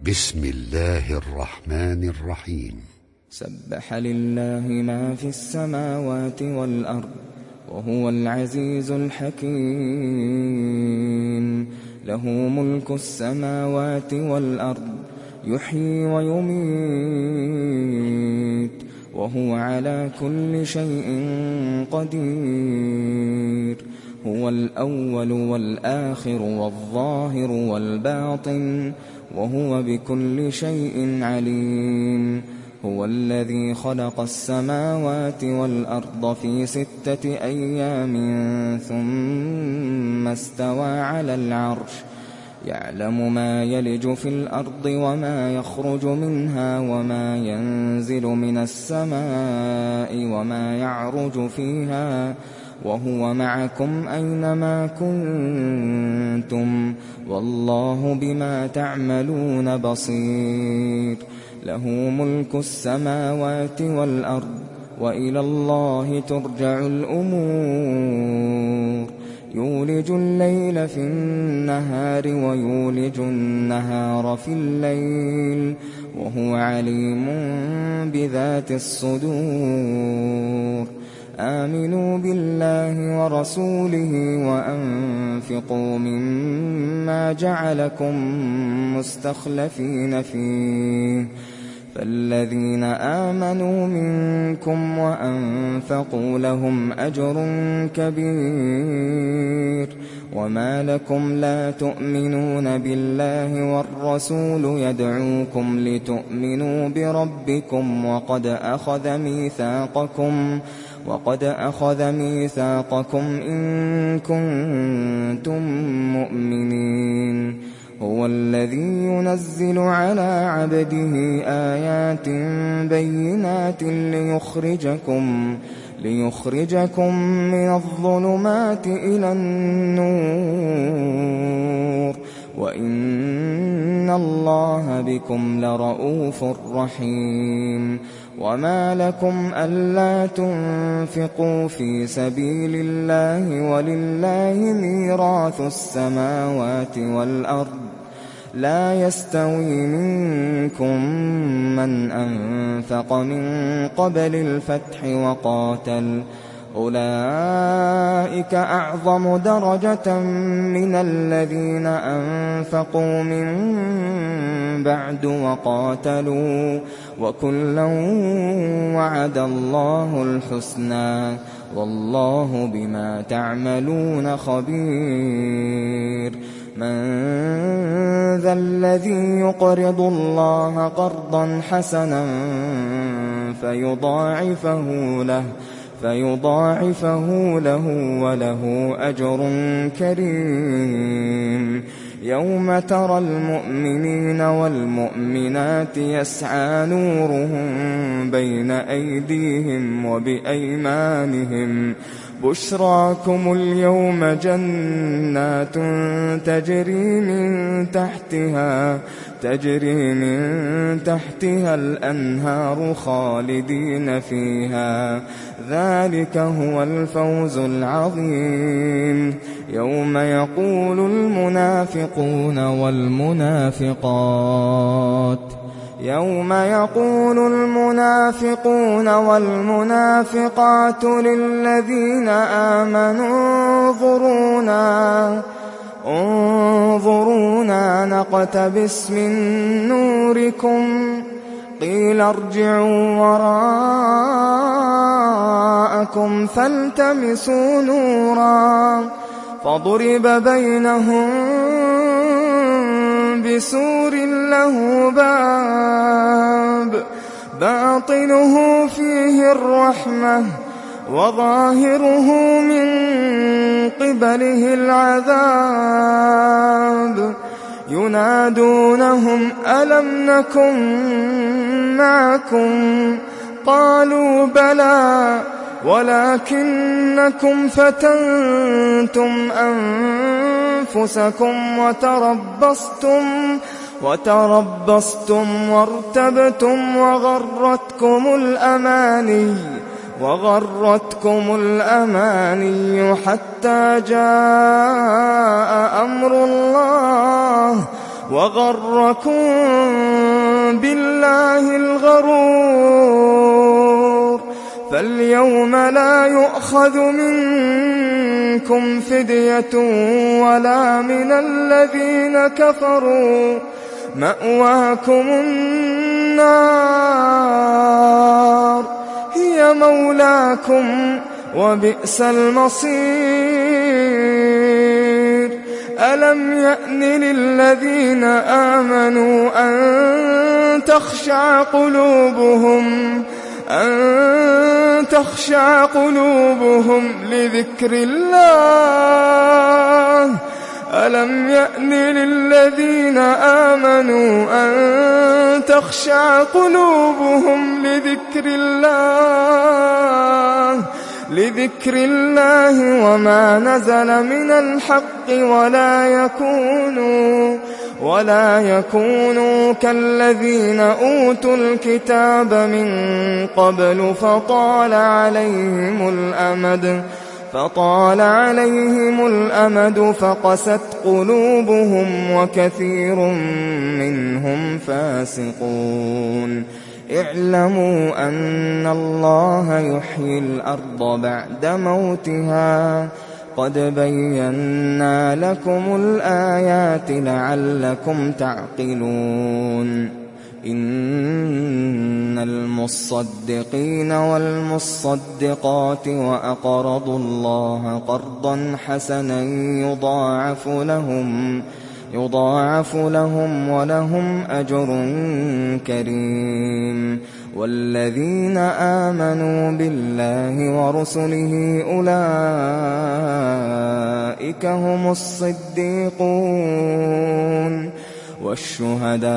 بسم الله الرحمن الرحيم. سبح لله ما في السماوات والأرض وهو العزيز الحكيم. له ملك السماوات والأرض يحيي ويميت وهو على كل شيء قدير. هو الأول والآخر والظاهر والباطن وهو بكل شيء عليم. هو الذي خلق السماوات والأرض في 6 أيام ثم استوى على العرش يعلم ما يلج في الأرض وما يخرج منها وما ينزل من السماء وما يعرج فيها وهو معكم أينما كنتم والله بما تعملون بصير. له ملك السماوات والأرض وإلى الله ترجع الأمور. يولج الليل في النهار ويولج النهار في الليل وهو عليم بذات الصدور. آمنوا بالله ورسوله وأنفقوا مما جعلكم مستخلفين فيه. فالذين آمنوا منكم وأنفقوا لهم أجر كبير. وما لكم لا تؤمنون بالله والرسول يدعوكم لتؤمنوا بربكم وقد أخذ ميثاقكم إن كنتم مؤمنين. هو الذي ينزل على عبده آيات بينات ليخرجكم من الظلمات إلى النور وإن الله بكم لرءوف رحيم. وما لكم ألا تنفقوا في سبيل الله ولله ميراث السماوات والأرض لا يستوي منكم من أنفق من قبل الفتح وقاتل أولئك أعظم درجة من الذين أنفقوا من بعد وقاتلوا وكلا وعد الله الحسنى والله بما تعملون خبير. من ذا الذي يقرض الله قرضا حسنا فيضاعفه له وله أجر كريم. يوم ترى المؤمنين والمؤمنات يسعى نورهم بين أيديهم وبأيمانهم بشراكم اليوم جنات تجري من تحتها الأنهار خالدين فيها ذلك هو الفوز العظيم. يوم يقول المنافقون والمنافقات للذين آمنوا انظرونا نقتبس من نوركم قيل ارجعوا وراءكم فالتمسوا نورا فضرب بينهم بسور له باب باطنه فيه الرحمة وظاهره من قبله العذاب. ينادونهم ألم نكن معكم قالوا بلى ولكنكم فتنتم أنفسكم وتربصتم وارتبتم وغرتكم الأماني حتى جاء أمر الله وغركم بالله الغرور فاليوم لا يؤخذ منكم فدية ولا من الذين كفروا مأواكم النار هي مولاكم وبئس المصير ألم يأن للذين آمنوا أن تخشع قلوبهم لذكر الله ألم يأن للذين آمنوا أن تخشع قلوبهم لذكر الله وما نزل من الحق ولا يكونوا كالذين أوتوا الكتاب من قبل فطال عليهم الأمد فقست قلوبهم وكثير منهم فاسقون اعلموا أن الله يحيي الأرض بعد موتها قد بينا لكم الآيات لعلكم تعقلون إن المصدقين والمصدقات وأقرضوا الله قرضا حسنا يضاعف لهم ولهم أجر كريم والذين آمنوا بالله ورسله أولئك هم الصديقون والشهداء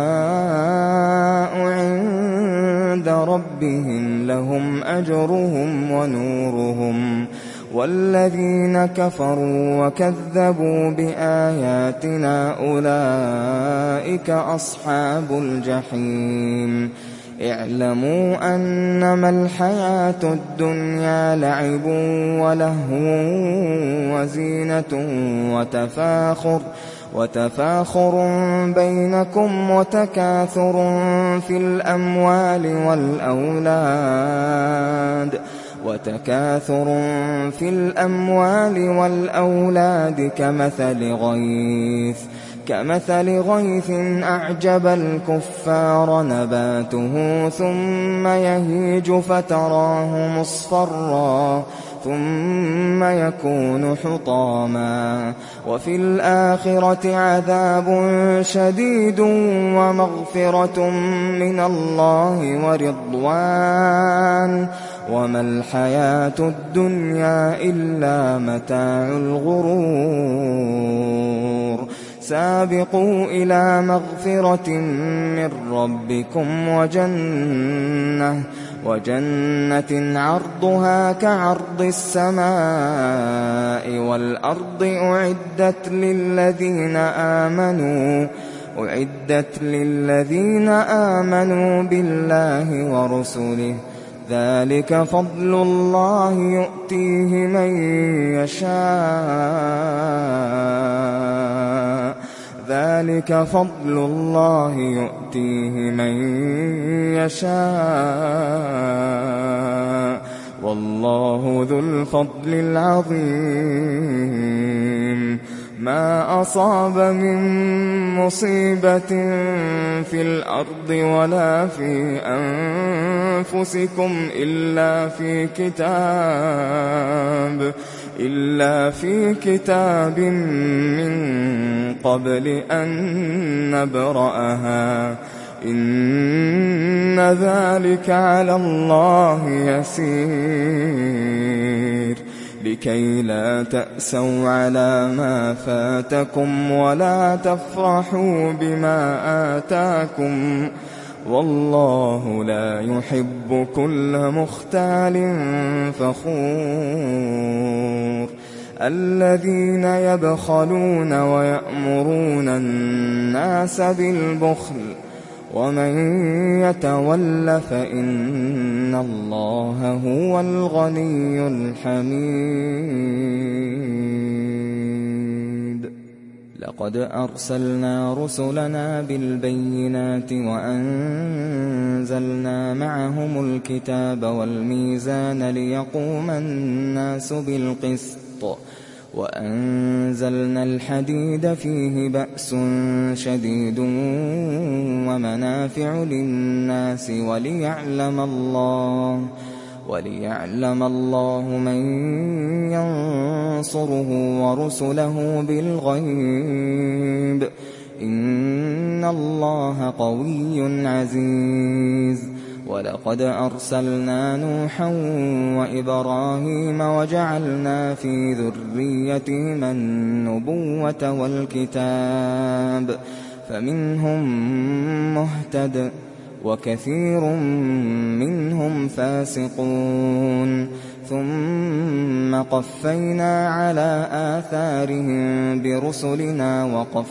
عند ربهم لهم أجرهم ونورهم والذين كفروا وكذبوا بآياتنا أولئك أصحاب الجحيم اعلموا أنما الحياة الدنيا لعب ولهو وزينة وتفاخر بينكم وتكاثر في الأموال والأولاد كمثل غيث أعجب الكفار نباته ثم يهيج فتراه مصفرا ثم يكون حطاما وفي الآخرة عذاب شديد ومغفرة من الله ورضوان وما الحياة الدنيا إلا متاع الغرور سابقوا إلى مغفرة من ربكم وجنة عرضها كعرض السماء والأرض أعدت للذين آمنوا بالله ورسله ذلك فضل الله يؤتيه من يشاء والله ذو الفضل العظيم ما أصاب من مصيبة في الأرض ولا في أنفسكم إلا في كتاب من قبل أن نبرأها إن ذلك على الله يسير لكي لا تأسوا على ما فاتكم ولا تفرحوا بما آتاكم والله لا يحب كل مختال فخور الذين يبخلون ويأمرون الناس بالبخل ومن يتول فإن الله هو الغني الحميد لقد أرسلنا رسلنا بالبينات وأنزلنا معهم الكتاب والميزان ليقوم الناس بالقسط وأنزلنا الحديد فيه بأس شديد ومنافع للناس وليعلم الله من ينصره ورسله بالغيب إن الله قوي عزيز. ولقد أرسلنا نوحا وإبراهيم وجعلنا في ذريتهما النبوة والكتاب فمنهم مهتد وكثير منهم فاسقون ثم قفينا على آثارهم برسلنا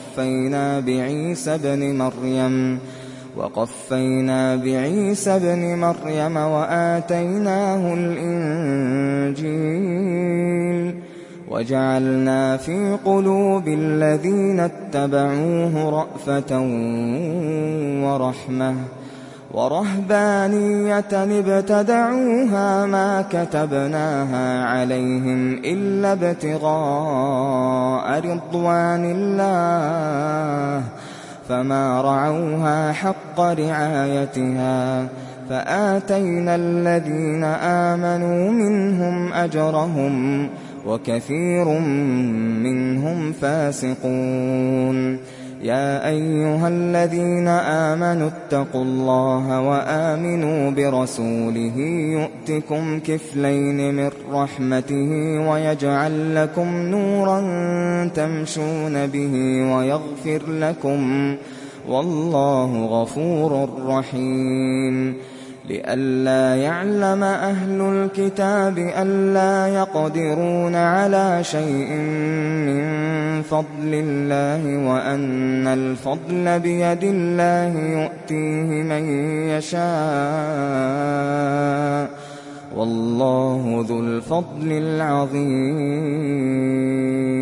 وقفينا بعيسى ابن مريم وآتيناه الإنجيل وجعلنا في قلوب الذين اتبعوه رأفة ورحمة ورهبانية ابتدعوها ما كتبناها عليهم إلا ابتغاء رضوان الله فما رعوها حق رعايتها فآتينا الذين آمنوا منهم أجرهم وكثير منهم فاسقون. يا أيها الذين آمنوا اتقوا الله وآمنوا برسوله يؤتكم كفلين من رحمته ويجعل لكم نورا تمشون به ويغفر لكم والله غفور رحيم. لئلا يعلم أهل الكتاب ألا يقدرون على شيء من فضل الله وأن الفضل بيد الله يؤتيه من يشاء والله ذو الفضل العظيم.